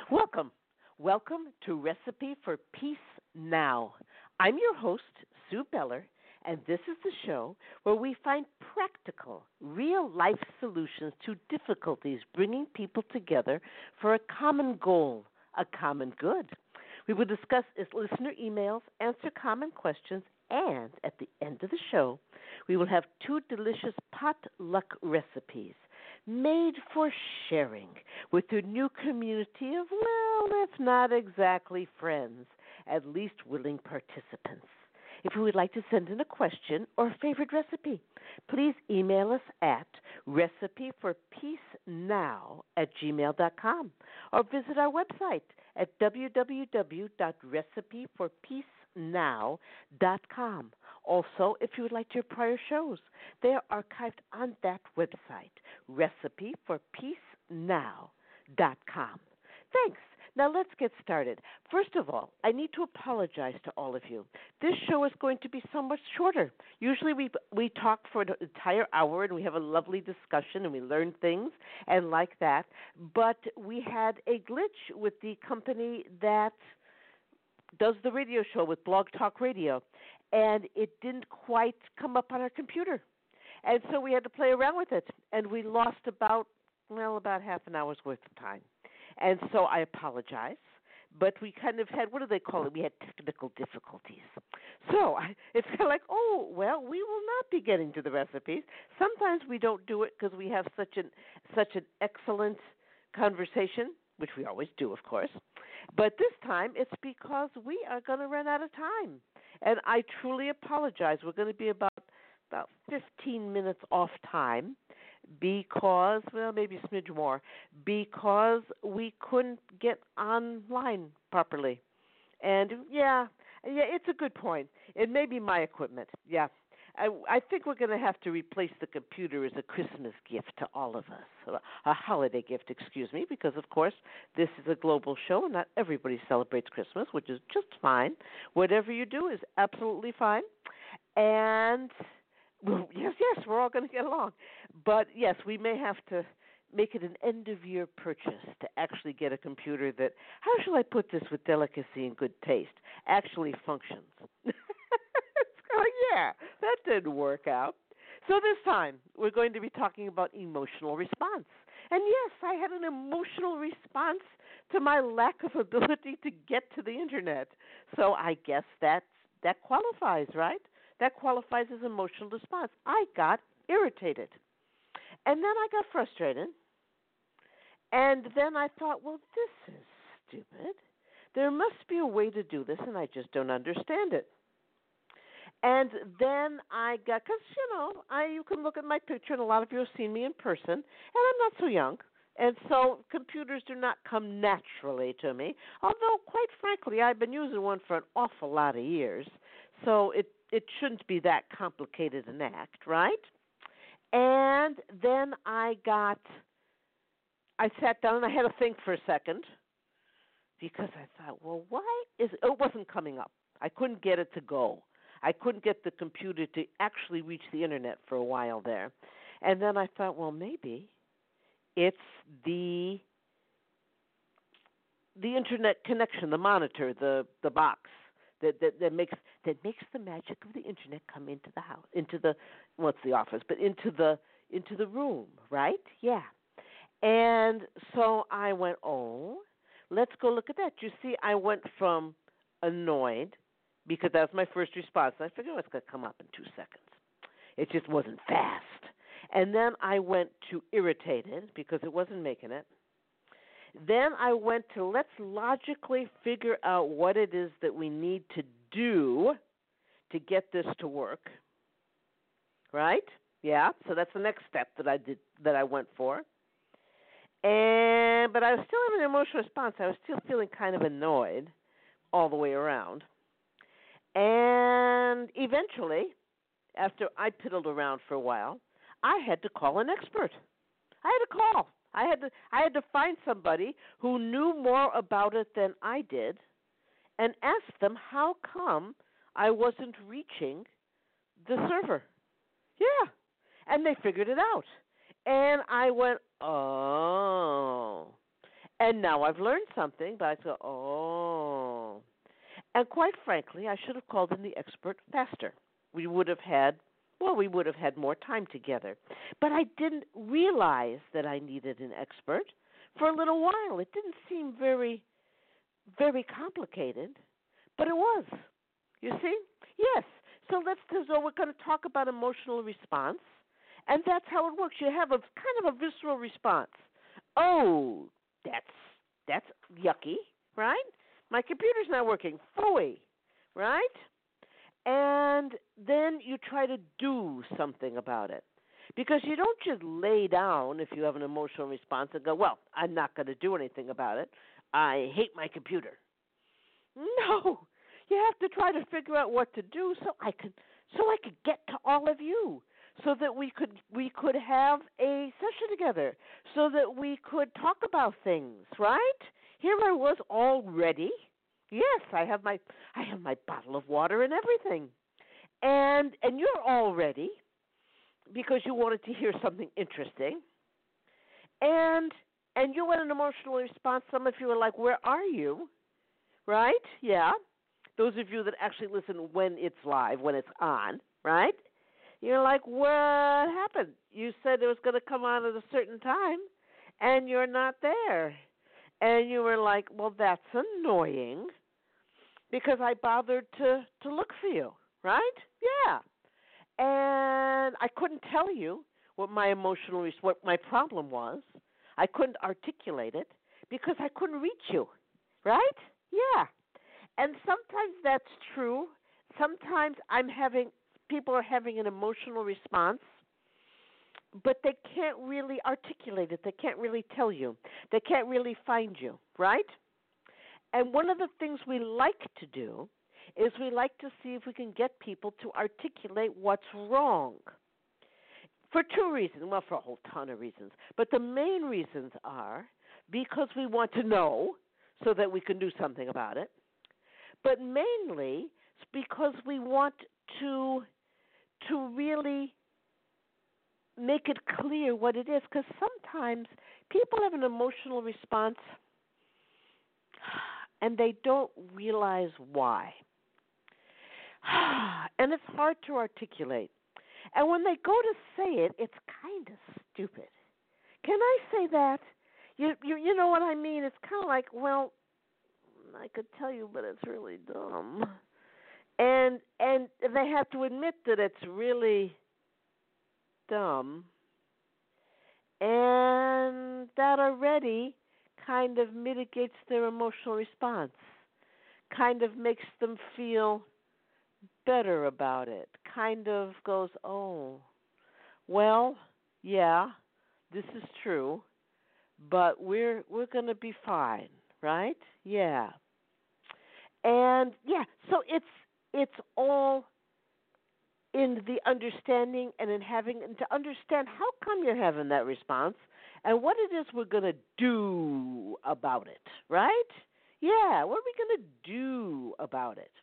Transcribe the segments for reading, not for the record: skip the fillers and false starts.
Welcome. Welcome to Recipe for Peace Now. I'm your host, Sue Beller, and this is the show where we find practical, real life solutions to difficulties bringing people together for a common goal, a common good. We will discuss listener emails, answer common questions, and at the end of the show, we will have two delicious potluck recipes made for sharing with your new community of, well, if not exactly friends, at least willing participants. If you would like to send in a question or favorite recipe, please email us at recipeforpeacenow@gmail.com or visit our website at www.recipeforpeacenow.com. Also, if you would like your prior shows, they are archived on that website, recipeforpeacenow.com. Thanks. Now let's get started. First of all, I need to apologize to all of you. This show is going to be somewhat shorter. Usually we talk for an entire hour and we have a lovely discussion and we learn things and like that. But we had a glitch with the company that does the radio show with Blog Talk Radio, and it didn't quite come up on our computer. And so we had to play around with it, and we lost about half an hour's worth of time. And so I apologize, but we kind of had, what do they call it? We had technical difficulties. So it's kind of like, we will not be getting to the recipes. Sometimes we don't do it because we have such an excellent conversation, which we always do, of course. But this time it's because we are going to run out of time. And I truly apologize. We're going to be about 15 minutes off time because, maybe a smidge more, because we couldn't get online properly. And, yeah, it's a good point. It may be my equipment, yeah. I think we're going to have to replace the computer as a Christmas gift to all of us, a holiday gift, because, of course, this is a global show and not everybody celebrates Christmas, which is just fine. Whatever you do is absolutely fine. And, yes, we're all going to get along. But, yes, we may have to make it an end-of-year purchase to actually get a computer that, how shall I put this with delicacy and good taste, actually functions. Yeah, that didn't work out. So this time, we're going to be talking about emotional response. And yes, I had an emotional response to my lack of ability to get to the Internet. So I guess that qualifies, right? That qualifies as emotional response. I got irritated. And then I got frustrated. And then I thought, this is stupid. There must be a way to do this, and I just don't understand it. And then I got, because, you can look at my picture, and a lot of you have seen me in person, and I'm not so young. And so computers do not come naturally to me, although, quite frankly, I've been using one for an awful lot of years. So it shouldn't be that complicated an act, right? And then I sat down, and I had to think for a second, because I thought, why it wasn't coming up. I couldn't get it to go. I couldn't get the computer to actually reach the Internet for a while there. And then I thought, maybe it's the Internet connection, the monitor, the box that makes the magic of the Internet come into the house, into the office, but into the room, right? Yeah. And so I went, let's go look at that. You see, I went from annoyed, because that was my first response. I figured it's going to come up in 2 seconds. It just wasn't fast. And then I went to irritated because it wasn't making it. Then I went to let's logically figure out what it is that we need to do to get this to work. Right? Yeah. So that's the next step that I went for. But I was still having an emotional response. I was still feeling kind of annoyed all the way around. And eventually, after I piddled around for a while, I had to call an expert. I had to call. I had to find somebody who knew more about it than I did and ask them how come I wasn't reaching the server. Yeah. And they figured it out. And I went, oh. And now I've learned something, but I go, oh. And quite frankly, I should have called in the expert faster. We would have had more time together. But I didn't realize that I needed an expert for a little while. It didn't seem very, very complicated, but it was. You see? Yes. So we're going to talk about emotional response, and that's how it works. You have a kind of a visceral response. Oh, that's yucky, right? My computer's not working. Phooey, right? And then you try to do something about it. Because you don't just lay down if you have an emotional response and go, well, I'm not going to do anything about it. I hate my computer. No, you have to try to figure out what to do so I could get to all of you, so that we could have a session together, so that we could talk about things, right? Here I was all ready. Yes, I have my bottle of water and everything. And you're all ready because you wanted to hear something interesting. And you had an emotional response. Some of you are like, "Where are you?" Right? Yeah. Those of you that actually listen when it's live, when it's on, right? You're like, "What happened? You said it was going to come on at a certain time, and you're not there." And you were like, "Well, that's annoying because I bothered to look for you," right? Yeah. And I couldn't tell you what what my problem was. I couldn't articulate it because I couldn't reach you, right? Yeah. And sometimes that's true. Sometimes people are having an emotional response, but they can't really articulate it. They can't really tell you. They can't really find you, right? And one of the things we like to do is we like to see if we can get people to articulate what's wrong. For two reasons, well, for a whole ton of reasons. But the main reasons are because we want to know so that we can do something about it. But mainly it's because we want to really make it clear what it is. Because sometimes people have an emotional response and they don't realize why. And it's hard to articulate. And when they go to say it, it's kind of stupid. Can I say that? You know what I mean? It's kind of like, well, I could tell you, but it's really dumb. And they have to admit that it's really dumb. And that already kind of mitigates their emotional response, kind of makes them feel better about it, kind of goes, oh, well, yeah, this is true, but we're going to be fine, right? Yeah. And yeah, so it's all in the understanding and in having and to understand how come you're having that response and what it is we're going to do about it, right? Yeah, what are we going to do about it?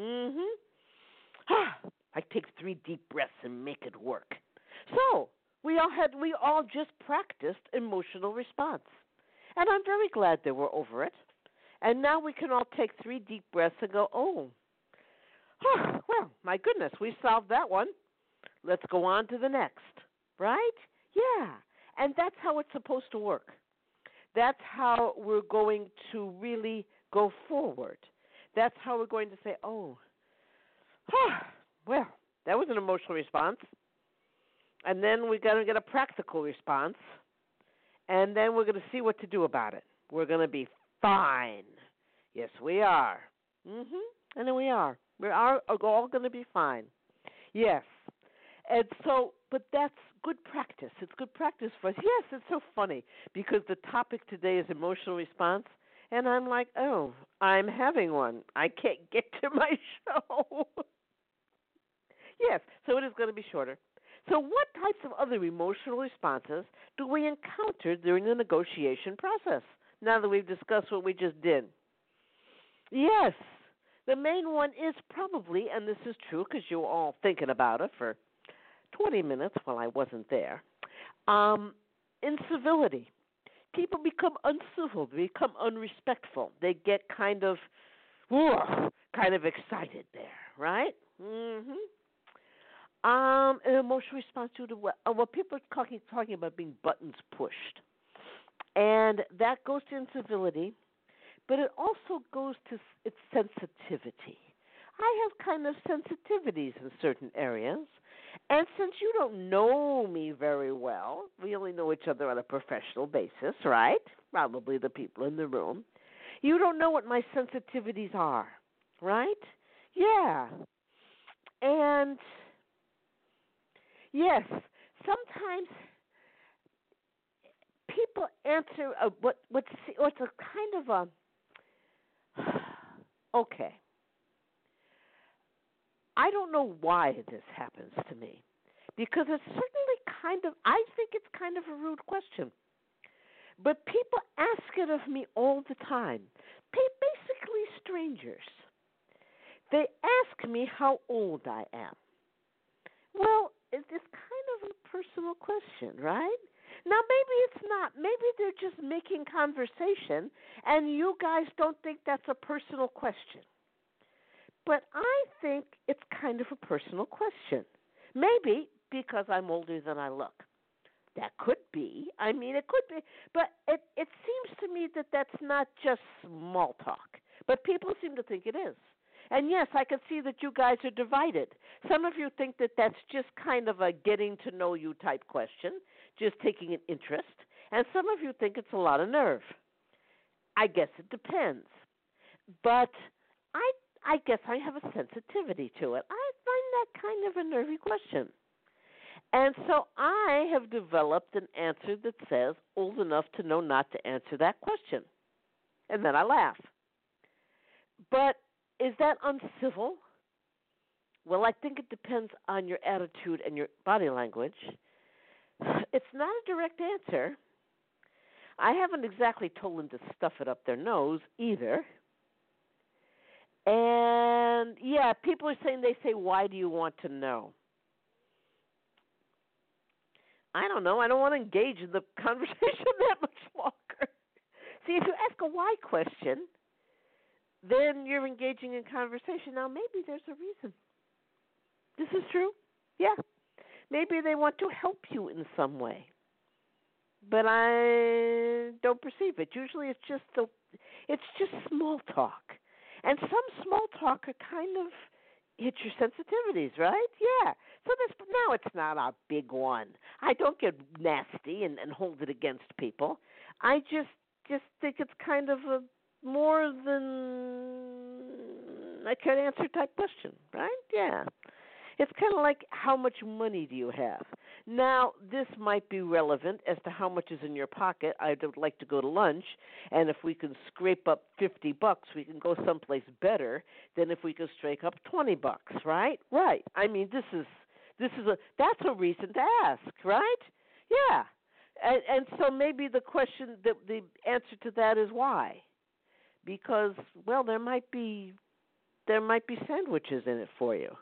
I take 3 deep breaths and make it work. So we all just practiced emotional response, and I'm very glad that we're over it. And now we can all take 3 deep breaths and go, oh, well, my goodness, we solved that one. Let's go on to the next, right? Yeah, and that's how it's supposed to work. That's how we're going to really go forward. That's how we're going to say, oh, well, that was an emotional response. And then we're going to get a practical response. And then we're going to see what to do about it. We're going to be fine. Yes, we are. And then we are. We're all going to be fine. Yes. And so, but that's good practice. It's good practice for us. Yes, it's so funny because the topic today is emotional response. And I'm like, oh, I'm having one. I can't get to my show. Yes, so it is going to be shorter. So what types of other emotional responses do we encounter during the negotiation process, now that we've discussed what we just did? Yes, the main one is probably, and this is true because you were all thinking about it for 20 minutes while I wasn't there, incivility. people become uncivil, they become unrespectful. They get kind of excited there, right? An emotional response to the people are talking about being buttons pushed, and that goes to incivility, but it also goes to its sensitivity. I have kind of sensitivities in certain areas, and since you don't know me very well, we only know each other on a professional basis, right? Probably the people in the room. You don't know what my sensitivities are, right? Yeah. And yes, sometimes people answer what's a kind of a okay. I don't know why this happens to me, because it's certainly I think it's kind of a rude question. But people ask it of me all the time. Basically, strangers. They ask me how old I am. Well, it's kind of a personal question, right? Now, maybe it's not. Maybe they're just making conversation, and you guys don't think that's a personal question. But I think it's kind of a personal question. Maybe because I'm older than I look. That could be. I mean, it could be. But it seems to me that that's not just small talk. But people seem to think it is. And yes, I can see that you guys are divided. Some of you think that that's just kind of a getting to know you type question, just taking an interest. And some of you think it's a lot of nerve. I guess it depends. But I guess I have a sensitivity to it. I find that kind of a nervy question. And so I have developed an answer that says, old enough to know not to answer that question. And then I laugh. But is that uncivil? Well, I think it depends on your attitude and your body language. It's not a direct answer. I haven't exactly told them to stuff it up their nose either. And, yeah, people are saying, they say, why do you want to know? I don't know. I don't want to engage in the conversation that much longer. See, if you ask a why question, then you're engaging in conversation. Now, maybe there's a reason. This is true. Yeah. Maybe they want to help you in some way. But I don't perceive it. Usually it's just small talk. And some small talk are kind of hit your sensitivities, right? Yeah. So now it's not a big one. I don't get nasty and hold it against people. I just think it's kind of a more than I can answer type question, right? Yeah. It's kind of like, how much money do you have? Now, this might be relevant as to how much is in your pocket. I would like to go to lunch, and if we can scrape up $50, we can go someplace better than if we can scrape up $20, right? Right. I mean, that's a reason to ask, right? Yeah. And so maybe the answer to that is why? Because, well, there might be sandwiches in it for you.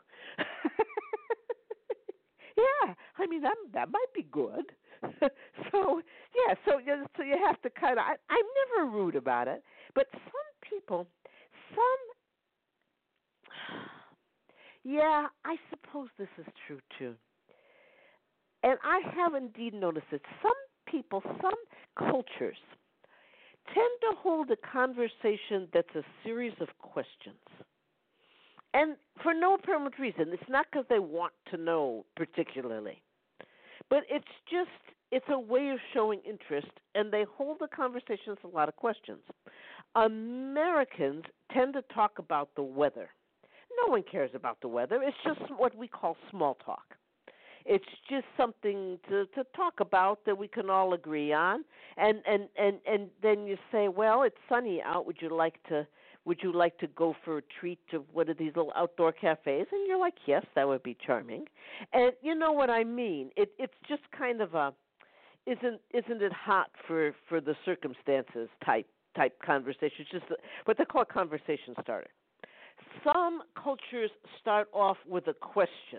Yeah, I mean that might be good. So you have to kind of. I'm never rude about it, but some people, yeah, I suppose this is true too. And I have indeed noticed it. Some people, some cultures, tend to hold a conversation that's a series of questions. And for no apparent reason. It's not because they want to know particularly. But it's a way of showing interest, and they hold the conversation with a lot of questions. Americans tend to talk about the weather. No one cares about the weather. It's just what we call small talk. It's just something to talk about that we can all agree on. And then you say, well, it's sunny out. Would you like to go for a treat to one of these little outdoor cafes? And you're like, yes, that would be charming. And you know what I mean? It's just kind of a isn't it hot for the circumstances type conversation. It's just what they call a conversation starter. Some cultures start off with a question.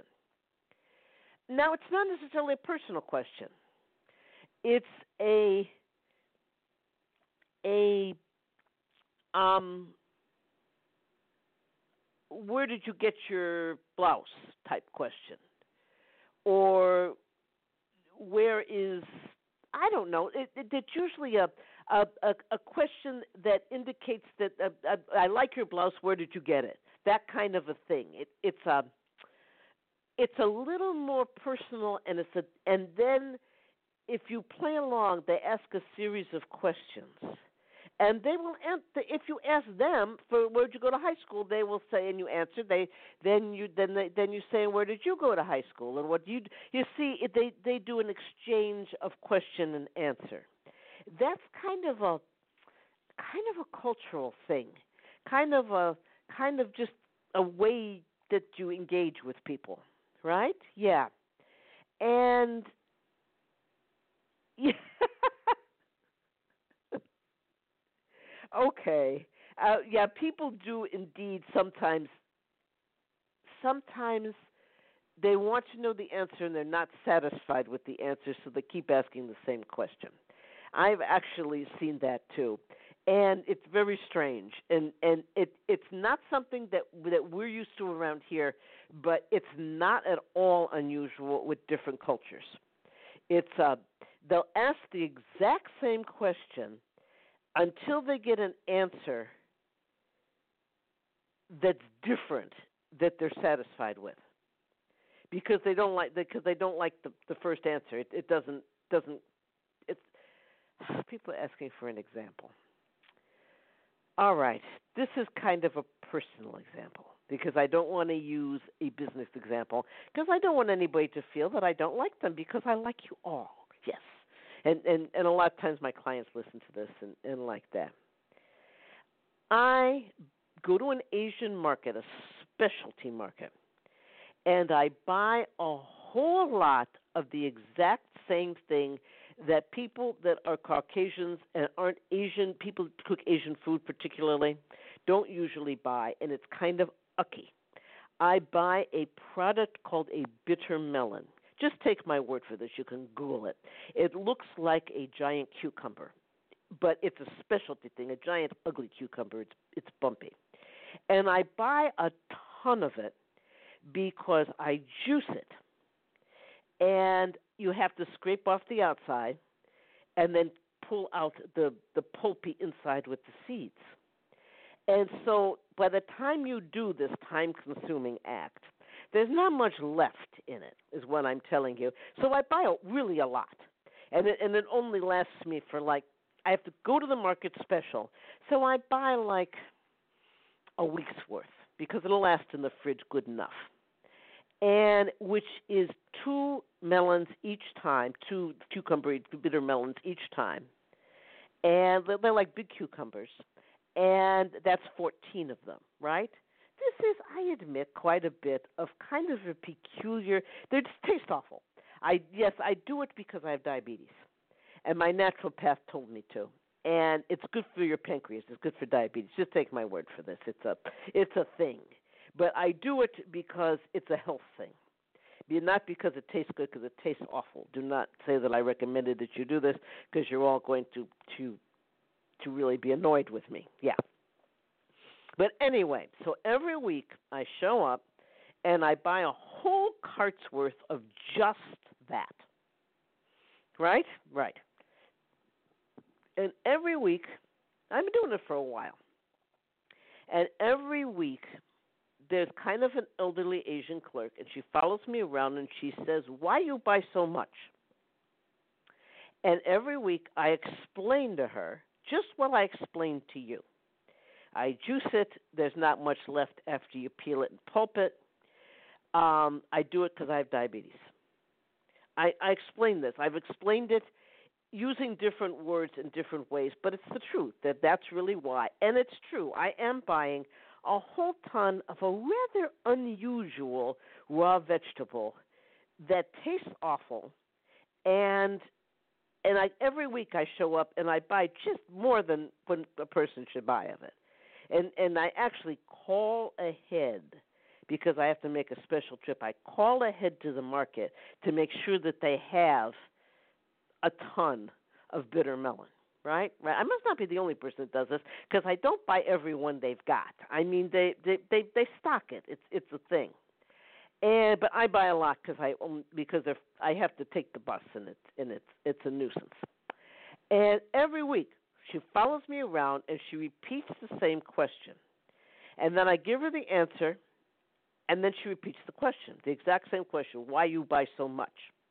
Now, it's not necessarily a personal question. It's a a where did you get your blouse type question, or where is, I don't know. It's usually a question that indicates that I like your blouse. Where did you get it? That kind of a thing. It's a little more personal, and then if you play along, they ask a series of questions. And they will answer. If you ask them for where'd you go to high school, they will say, and you answer. Then you say, where did you go to high school, and what you see. They do an exchange of question and answer. That's kind of a cultural thing, kind of just a way that you engage with people, right? Yeah, and yeah. Okay. Yeah, people do indeed sometimes. Sometimes they want to know the answer and they're not satisfied with the answer, so they keep asking the same question. I've actually seen that too, and it's very strange. And it's not something that we're used to around here, but it's not at all unusual with different cultures. It's they'll ask the exact same question until they get an answer that's different, that they're satisfied with, because they don't like the first answer. It doesn't. It's people are asking for an example. All right, this is kind of a personal example because I don't want to use a business example because I don't want anybody to feel that I don't like them, because I like you all. Yes. And a lot of times my clients listen to this and like that. I go to an Asian market, a specialty market, and I buy a whole lot of the exact same thing that people that are Caucasians and aren't Asian, people who cook Asian food particularly, don't usually buy, and it's kind of ucky. I buy a product called a bitter melon. Just take my word for this. You can Google it. It looks like a giant cucumber, but it's a specialty thing, a giant ugly cucumber. It's bumpy. And I buy a ton of it because I juice it. And you have to scrape off the outside and then pull out the pulpy inside with the seeds. And so by the time you do this time-consuming act, there's not much left in it, is what I'm telling you. So I buy really a lot. And it only lasts me for I have to go to the market special. So I buy a week's worth because it'll last in the fridge good enough. And which is 2 melons each time, 2 bitter melons each time. And they're like big cucumbers. And that's 14 of them, right? This is, I admit, quite a bit of kind of a peculiar, they just taste awful. I do it because I have diabetes. And my naturopath told me to. And it's good for your pancreas. It's good for diabetes. Just take my word for this. It's a thing. But I do it because it's a health thing. Not because it tastes good, because it tastes awful. Do not say that I recommended that you do this, because you're all going to really be annoyed with me. Yeah. But anyway, so every week I show up and I buy a whole cart's worth of just that. Right? Right. And every week, I've been doing it for a while. And every week, there's kind of an elderly Asian clerk, and she follows me around and she says, "Why you buy so much?" And every week I explain to her just what I explained to you. I juice it. There's not much left after you peel it and pulp it. I do it because I have diabetes. I explain this. I've explained it using different words in different ways, but it's the truth. That's really why. And it's true. I am buying a whole ton of a rather unusual raw vegetable that tastes awful, and every week I show up and I buy just more than when a person should buy of it. And I actually call ahead because I have to make a special trip. I call ahead to the market to make sure that they have a ton of bitter melon. right? Right. I must not be the only person that does this because I don't buy every one they've got. I mean, they stock it. It's a thing. And but I buy a lot because if I have to take the bus and it's a nuisance. And every week she follows me around and she repeats the same question. And then I give her the answer, and then she repeats the question, the exact same question: why you buy so much?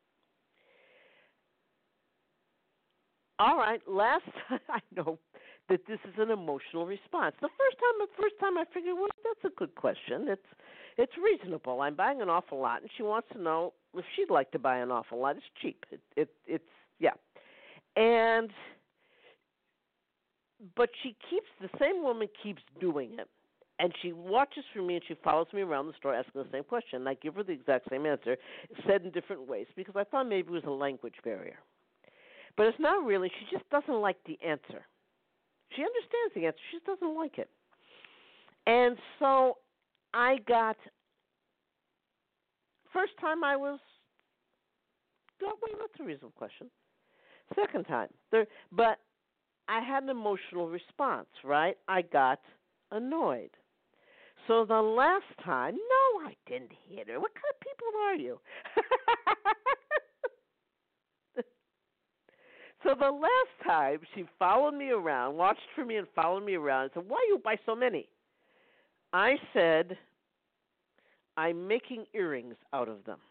All right, last I know that this is an emotional response. The first time I figured, well, that's a good question. It's reasonable. I'm buying an awful lot, and she wants to know if she'd like to buy an awful lot. It's cheap. It's yeah, and but the same woman keeps doing it, and she watches for me and she follows me around the store asking the same question. And I give her the exact same answer, said in different ways, because I thought maybe it was a language barrier. But it's not really. She just doesn't like the answer. She understands the answer. She just doesn't like it. And so I got, first time I was, oh, wait, that's a reasonable question. Second time. But I had an emotional response, right? I got annoyed. So the last time, no, I didn't hit her. What kind of people are you? So the last time she followed me around, watched for me and followed me around, and said, why you buy so many? I said, I'm making earrings out of them,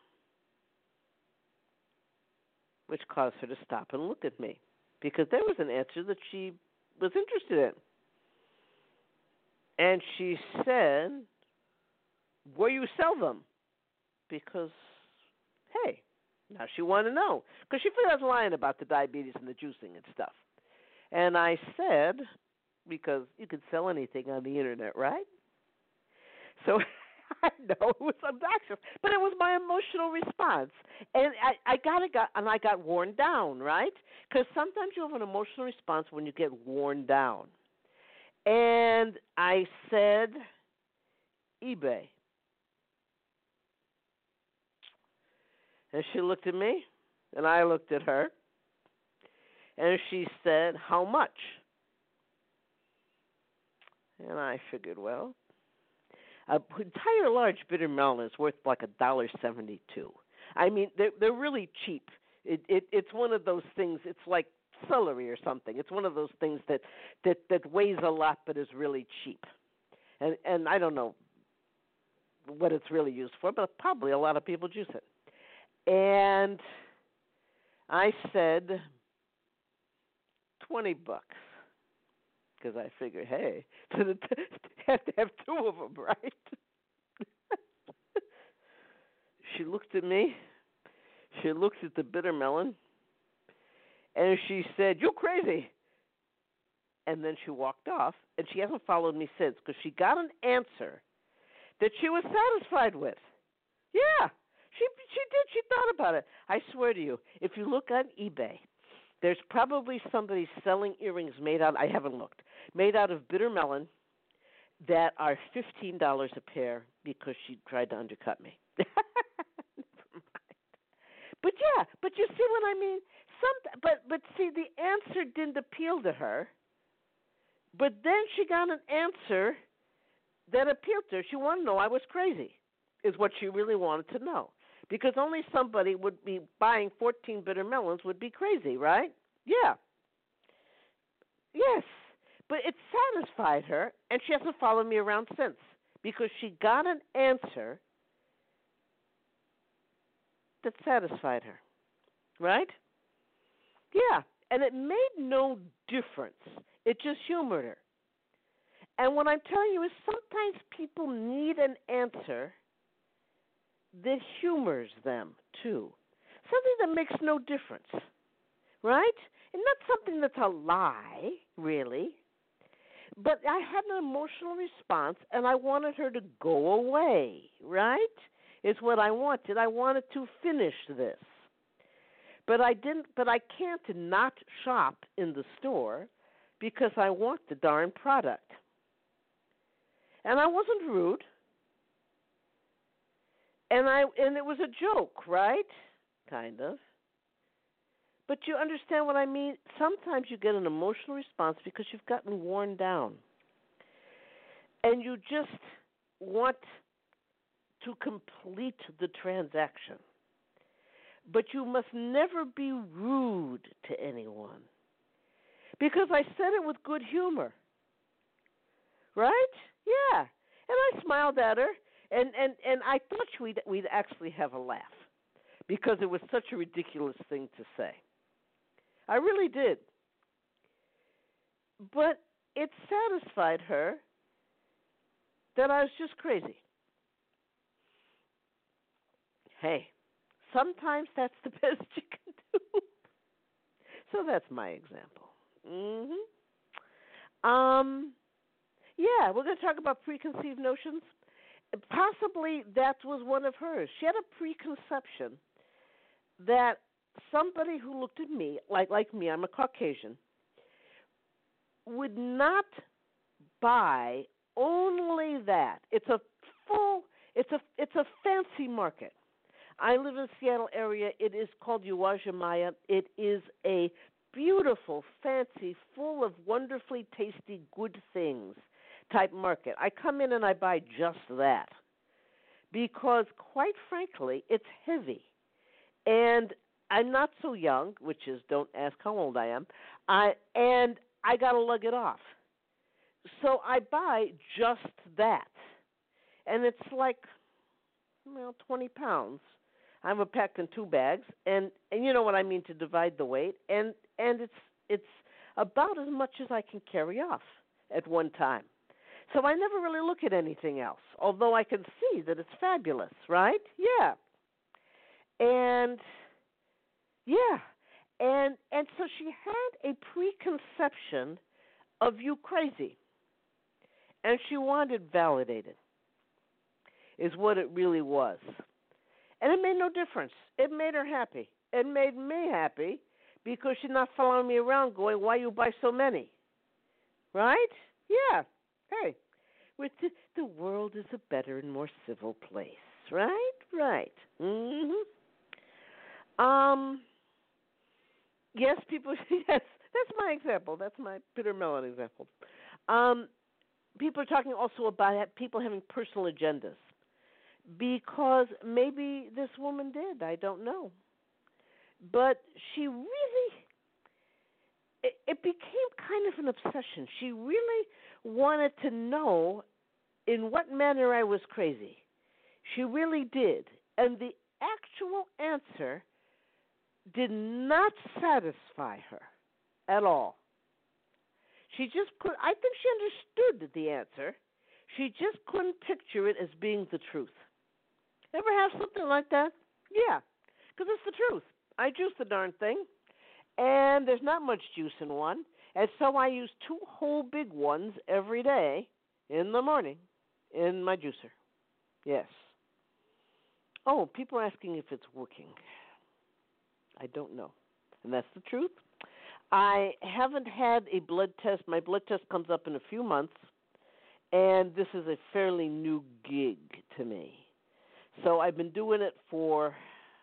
which caused her to stop and look at me because there was an answer that she was interested in. And she said, where you sell them? Because, hey, now she wanted to know, because she figured I was lying about the diabetes and the juicing and stuff. And I said, because you can sell anything on the internet, right? So I know it was obnoxious, but it was my emotional response. And I got worn down, right? Because sometimes you have an emotional response when you get worn down. And I said, eBay. And she looked at me, and I looked at her, and she said, how much? And I figured, well, an entire large bitter melon is worth like $1.72. I mean, they're really cheap. It's one of those things. It's like celery or something. It's one of those things that weighs a lot but is really cheap. And I don't know what it's really used for, but probably a lot of people juice it. And I said $20 because I figured, hey, have to have two of them, right? She looked at me. She looked at the bitter melon, and she said, "You're crazy." And then she walked off, and she hasn't followed me since because she got an answer that she was satisfied with. Yeah. She did. She thought about it. I swear to you, if you look on eBay, there's probably somebody selling earrings I haven't looked, made out of bitter melon that are $15 a pair because she tried to undercut me. But yeah, but you see what I mean? But see, the answer didn't appeal to her. But then she got an answer that appealed to her. She wanted to know I was crazy, is what she really wanted to know. Because only somebody would be buying 14 bitter melons would be crazy, right? Yeah. Yes. But it satisfied her, and she hasn't followed me around since because she got an answer that satisfied her, right? Yeah. And it made no difference. It just humored her. And what I'm telling you is sometimes people need an answer that humors them, too. Something that makes no difference, right? And not something that's a lie, really. But I had an emotional response, and I wanted her to go away, right? Is what I wanted. I wanted to finish this. But I didn't. But I can't not shop in the store because I want the darn product. And I wasn't rude. And it was a joke, right? Kind of. But you understand what I mean? Sometimes you get an emotional response because you've gotten worn down. And you just want to complete the transaction. But you must never be rude to anyone. Because I said it with good humor. Right? Yeah. And I smiled at her, and I thought we'd actually have a laugh because it was such a ridiculous thing to say. I really did. But it satisfied her that I was just crazy. Hey, sometimes that's the best you can do. So that's my example. Yeah, we're going to talk about preconceived notions. Possibly that was one of hers. She had a preconception that somebody who looked at me, like me, I'm a Caucasian, would not buy only that. It's a fancy market. I live in the Seattle area. It is called Uwajimaya. It is a beautiful, fancy, full of wonderfully tasty good things type market. I come in and I buy just that because, quite frankly, it's heavy. And I'm not so young, which is, don't ask how old I am, and I got to lug it off. So I buy just that. And it's like, 20 pounds. I have it packed in 2 bags, and you know what I mean, to divide the weight, and it's about as much as I can carry off at one time. So I never really look at anything else, although I can see that it's fabulous, right? Yeah. And so she had a preconception of you crazy, and she wanted validated, is what it really was. And it made no difference. It made her happy. It made me happy because she's not following me around going, why you buy so many? Right? Yeah. Hey, the world is a better and more civil place. Right? Right. Yes, people, yes, that's my example. That's my bitter melon example. People are talking also about people having personal agendas. Because maybe this woman did, I don't know. But she really, it became kind of an obsession. She really wanted to know in what manner I was crazy. She really did. And the actual answer did not satisfy her at all. She just could, I think she understood the answer. She just couldn't picture it as being the truth. Ever have something like that? Yeah, because it's the truth. I juice the darn thing, and there's not much juice in one, and so I use 2 whole big ones every day in the morning in my juicer. Yes. Oh, people are asking if it's working. I don't know, and that's the truth. I haven't had a blood test. My blood test comes up in a few months, and this is a fairly new gig to me. So I've been doing it for,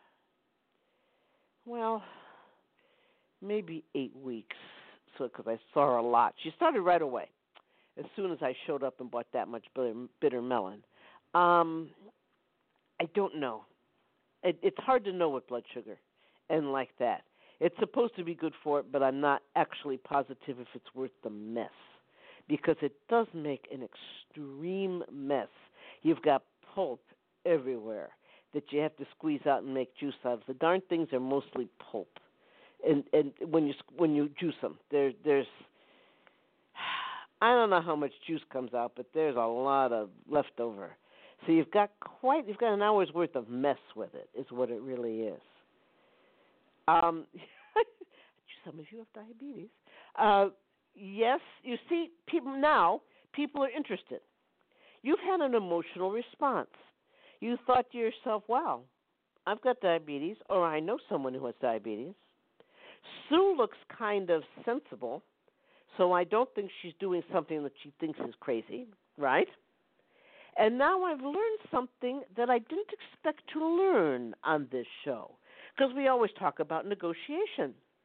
maybe 8 weeks. So because I saw her a lot. She started right away as soon as I showed up and bought that much bitter melon. I don't know. It's hard to know with blood sugar and like that. It's supposed to be good for it, but I'm not actually positive if it's worth the mess because it does make an extreme mess. You've got pulp everywhere that you have to squeeze out and make juice out of. The darn things are mostly pulp, and when you juice them, there's I don't know how much juice comes out, but there's a lot of leftover. So you've got an hour's worth of mess with it. Is what it really is. Some of you have diabetes. Yes, you see, people are interested. You've had an emotional response. You thought to yourself, wow, I've got diabetes, or I know someone who has diabetes. Sue looks kind of sensible, so I don't think she's doing something that she thinks is crazy, right? And now I've learned something that I didn't expect to learn on this show, because we always talk about negotiation.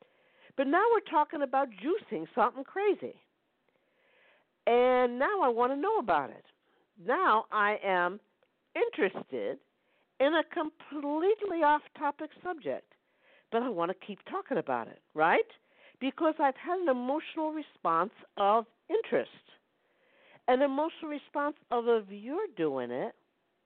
But now we're talking about juicing something crazy. And now I want to know about it. Now I am interested in a completely off-topic subject, but I want to keep talking about it, right? Because I've had an emotional response of interest, an emotional response of if you're doing it,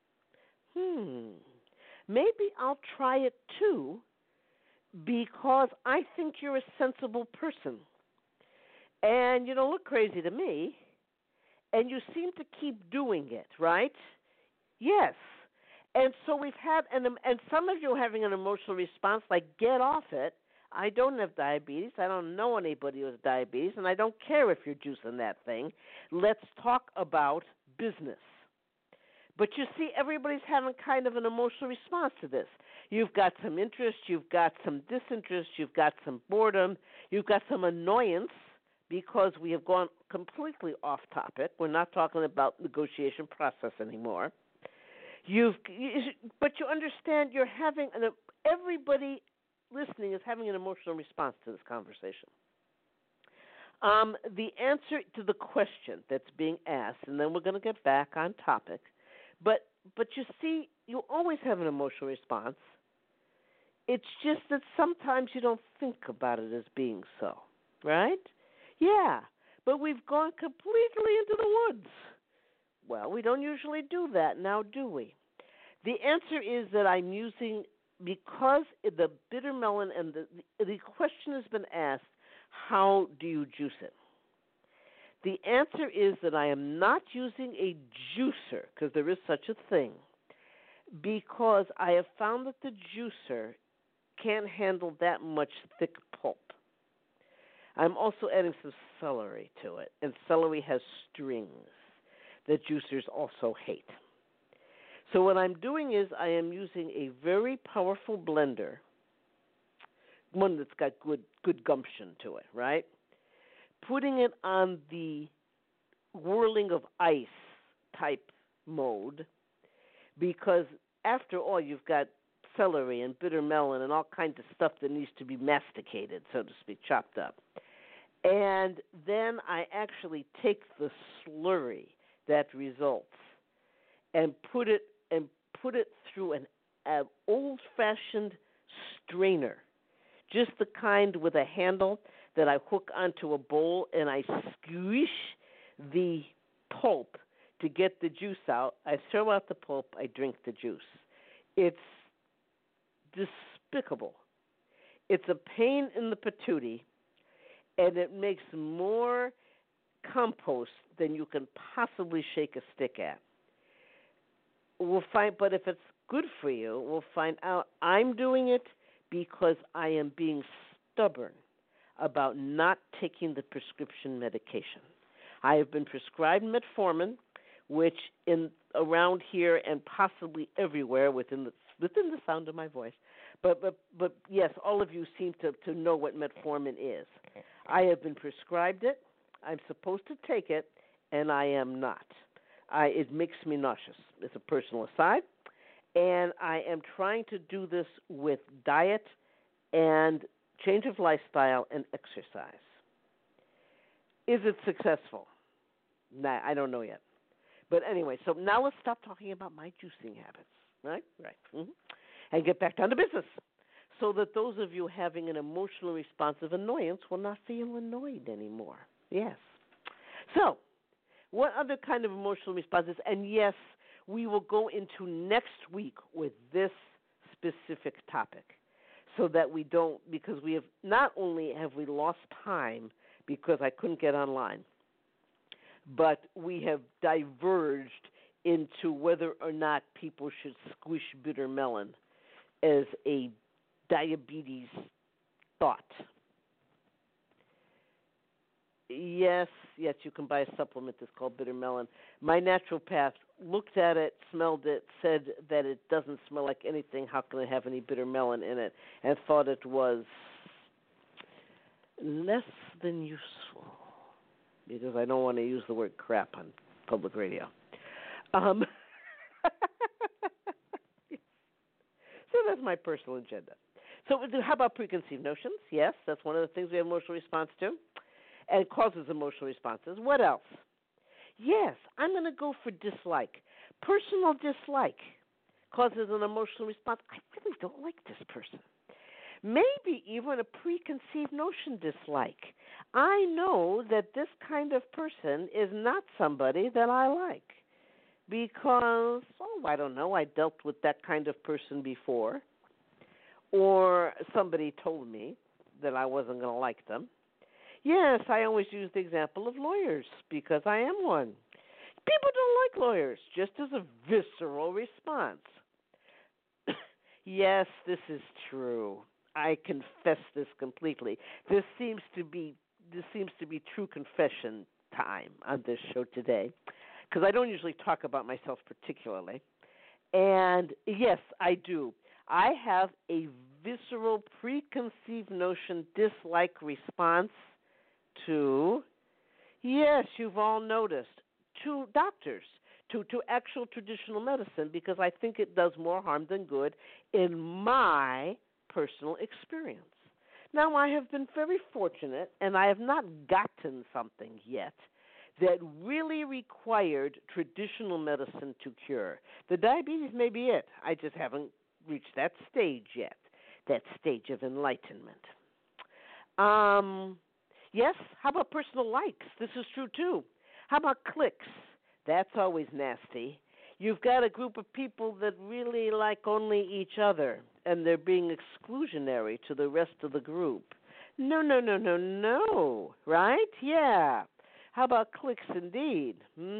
maybe I'll try it too because I think you're a sensible person. And you don't look crazy to me, and you seem to keep doing it, right? Yes. And so we've had, and some of you are having an emotional response like, get off it. I don't have diabetes. I don't know anybody who has diabetes, and I don't care if you're juicing that thing. Let's talk about business. But you see, everybody's having kind of an emotional response to this. You've got some interest, you've got some disinterest, you've got some boredom, you've got some annoyance because we have gone completely off topic. We're not talking about negotiation process anymore. But you understand you're having everybody listening is having an emotional response to this conversation. The answer to the question that's being asked, and then we're going to get back on topic, but you see, you always have an emotional response. It's just that sometimes you don't think about it as being so, right? Yeah, but we've gone completely into the woods. Well, we don't usually do that now, do we? The answer is that I'm using, because the bitter melon, and the question has been asked, how do you juice it? The answer is that I am not using a juicer, because there is such a thing, because I have found that the juicer can't handle that much thick pulp. I'm also adding some celery to it, and celery has strings that juicers also hate. So what I'm doing is I am using a very powerful blender, one that's got good gumption to it, right? Putting it on the whirling of ice type mode, because after all, you've got celery and bitter melon and all kinds of stuff that needs to be masticated, so to speak, chopped up. And then I actually take the slurry that results and put it through an old-fashioned strainer, just the kind with a handle that I hook onto a bowl, and I squish the pulp to get the juice out. I throw out the pulp, I drink the juice. It's despicable. It's a pain in the patootie, and it makes more compost than you can possibly shake a stick at. We'll find, but if it's good for you, we'll find out. I'm doing it because I am being stubborn about not taking the prescription medication. I have been prescribed metformin, which around here and possibly everywhere within the sound of my voice. But yes, all of you seem to know what metformin is. I have been prescribed it. I'm supposed to take it, and I am not. It makes me nauseous. It's a personal aside. And I am trying to do this with diet and change of lifestyle and exercise. Is it successful? Nah, I don't know yet. But anyway, so now let's stop talking about my juicing habits, right? Right. Mm-hmm. And get back down to business, so that those of you having an emotional response of annoyance will not feel annoyed anymore. Yes. So, what other kind of emotional responses? And yes, we will go into next week with this specific topic, so that we don't, because we have, not only have we lost time because I couldn't get online, but we have diverged into whether or not people should squish bitter melon as a diabetes thought. Yes, you can buy a supplement that's called bitter melon. My naturopath looked at it, smelled it, said that it doesn't smell like anything. How can it have any bitter melon in it? And thought it was less than useful, because I don't want to use the word crap on public radio. So that's my personal agenda. So how about preconceived notions? Yes, that's one of the things we have emotional response to, and causes emotional responses. What else? Yes, I'm going to go for dislike. Personal dislike causes an emotional response. I really don't like this person. Maybe even a preconceived notion dislike. I know that this kind of person is not somebody that I like because, I don't know, I dealt with that kind of person before, or somebody told me that I wasn't going to like them. Yes, I always use the example of lawyers because I am one. People don't like lawyers, just as a visceral response. Yes, this is true. I confess this completely. This seems to be true confession time on this show today, because I don't usually talk about myself particularly. And yes, I do. I have a visceral preconceived notion dislike response to, yes, you've all noticed, to doctors, to actual traditional medicine, because I think it does more harm than good in my personal experience. Now, I have been very fortunate, and I have not gotten something yet that really required traditional medicine to cure. The diabetes may be it. I just haven't reached that stage yet, that stage of enlightenment. Yes, how about personal likes? This is true, too. How about cliques? That's always nasty. You've got a group of people that really like only each other, and they're being exclusionary to the rest of the group. No, no, no, no, no, right? Yeah. How about cliques indeed?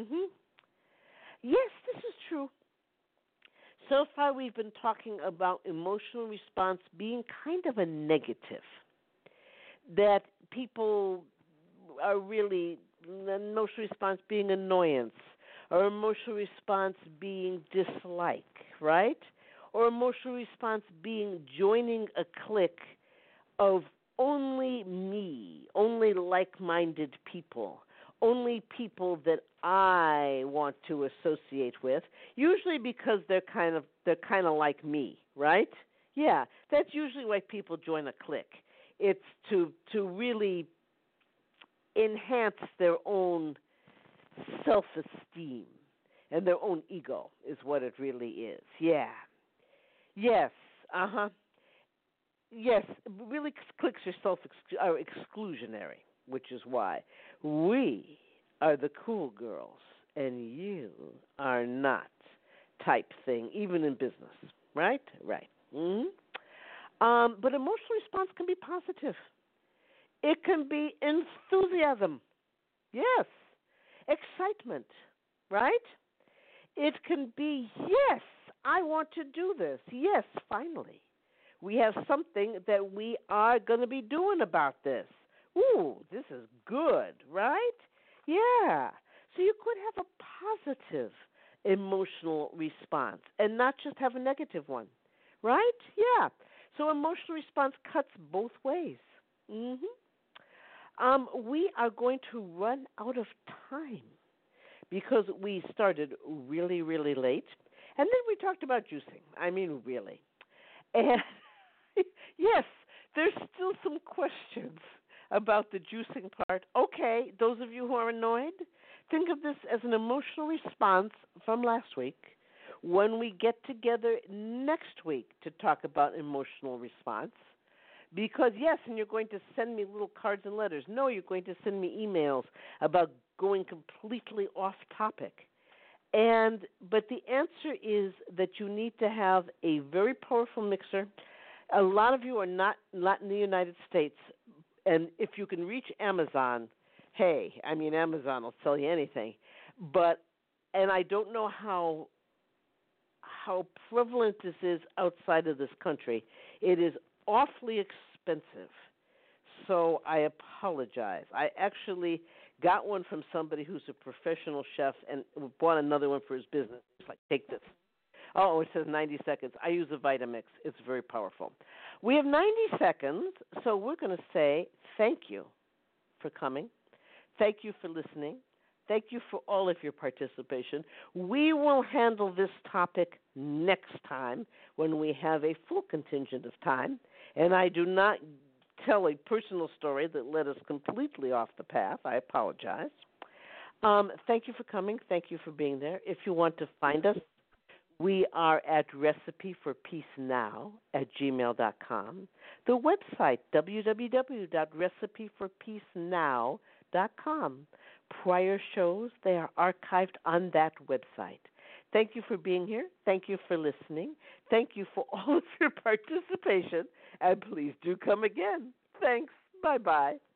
Yes, this is true. So far we've been talking about emotional response being kind of a negative, that people are really, emotional response being annoyance, or emotional response being dislike, right? Or emotional response being joining a clique of only me, only like-minded people, only people that I want to associate with, usually because they're kind of like me, right? Yeah, that's usually why people join a clique. It's to really enhance their own self-esteem and their own ego is what it really is. Yeah. Yes. Yes, really cliques are exclusionary, which is why we are the cool girls and you are not type thing, even in business, right? Right. But emotional response can be positive. It can be enthusiasm. Yes. Excitement, right? It can be, yes, I want to do this. Yes, finally. We have something that we are going to be doing about this. Ooh, this is good, right? Yeah. So you could have a positive emotional response and not just have a negative one, right? Yeah. So emotional response cuts both ways. We are going to run out of time because we started really, really late. And then we talked about juicing. I mean, really. And yes, there's still some questions about the juicing part. Okay, those of you who are annoyed, think of this as an emotional response from last week when we get together next week to talk about emotional response. Because, yes, and you're going to send me little cards and letters. No, you're going to send me emails about going completely off topic. But the answer is that you need to have a very powerful mixer. A lot of you are not in the United States, and if you can reach Amazon, hey, I mean, Amazon will sell you anything. And I don't know how prevalent this is outside of this country. It is awfully expensive, so I apologize. I actually got one from somebody who's a professional chef and bought another one for his business. It's like, take this. Oh, it says 90 seconds. I use a Vitamix. It's very powerful. We have 90 seconds, so we're going to say thank you for coming. Thank you for listening. Thank you for all of your participation. We will handle this topic next time when we have a full contingent of time. And I do not tell a personal story that led us completely off the path. I apologize. Thank you for coming. Thank you for being there. If you want to find us, we are at recipeforpeacenow@gmail.com. The website, www.recipeforpeacenow.com. Prior shows, they are archived on that website. Thank you for being here. Thank you for listening. Thank you for all of your participation. And please do come again. Thanks. Bye-bye.